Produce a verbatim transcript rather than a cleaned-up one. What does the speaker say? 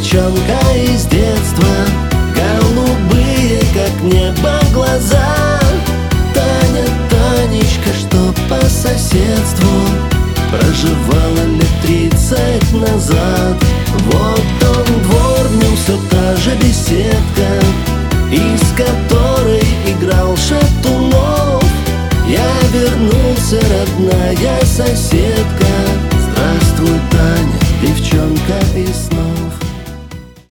девчонка из детства, голубые, как небо, глаза. Таня, Танечка, что по соседству проживала лет тридцать назад. Вот он двор, в нем все та же беседка, из которой играл Шатунов. Я вернулся, родная соседка. Здравствуй, Таня, девчонка из